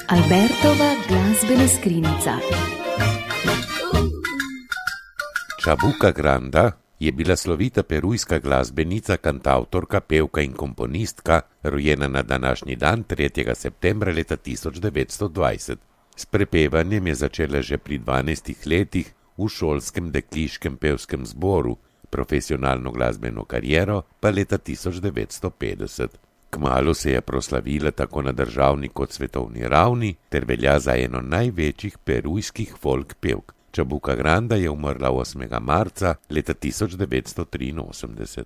Albertova glazbena skrinjica. Čabuka Granda je bila slovita perujska glasbenica, kantautorka, pevka in komponistka, rojena na današnji dan 3. septembra leta 1920. S prepevanjem je začela že pri 12 letih v šolskem dekliškem pevskem zboru, profesionalno glasbeno kariero pa leta 1950. Kmalu se je proslavila tako na državni kot svetovni ravni ter velja za eno največjih perujskih folk pevk. Čabuka Granda je umrla 8. marca leta 1983.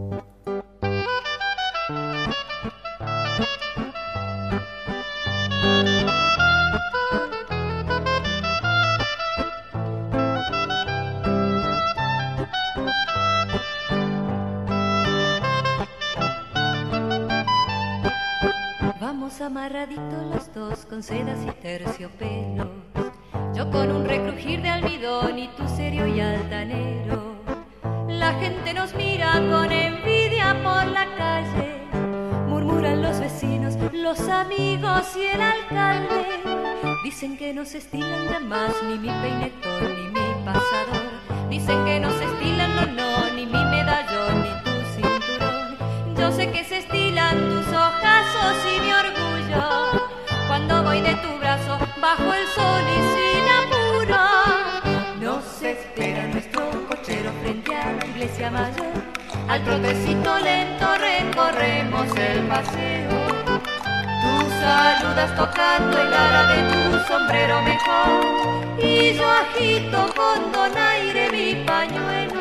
Vamos amarraditos los dos con sedas y terciopelos, yo con un recrujir de almidón y tú serio y altanero. La gente nos mira con envidia por la calle, murmuran los vecinos, los amigos y el alcalde. Dicen que no se estilan jamás ni mi peinetón ni mi pasador. Dicen que no se estilan, no, ni mi medallón ni tu cinturón. Yo sé que se estilan tus ojazos y mi orgullo cuando voy de tu brazo bajo el sol y sin apuro. Nos espera nuestro cochero frente a la iglesia mayor. Al trotecito lento recorremos el paseo. Tú saludas tocando el ala de tu sombrero mejor y yo agito con donaire mi pañuelo.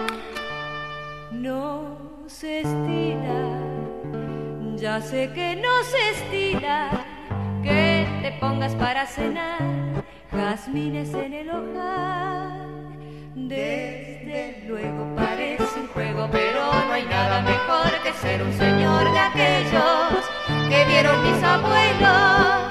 No se estila, ya sé que no se estila que te pongas para cenar jazmines en el ojal. Desde luego parece un juego, pero no hay nada mejor que ser un señor de aquellos que vieron mis abuelos.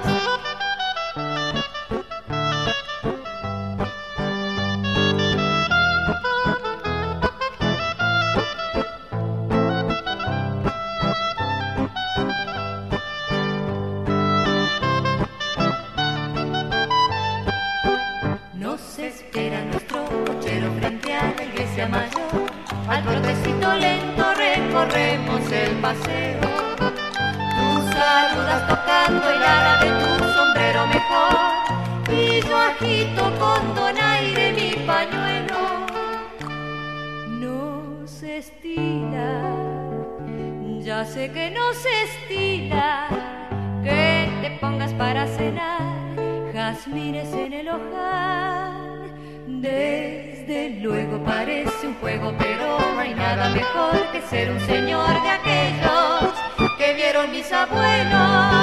Mayor, al trotecito lento recorremos el paseo. Tú saludas tocando el ala de tu sombrero mejor y yo agito con donaire mi pañuelo. No se estila, ya sé que no se estila que te pongas para cenar jazmines en el ojal. Desde luego parece un juego, pero no hay nada mejor que ser un señor de aquellos que vieron mis abuelos.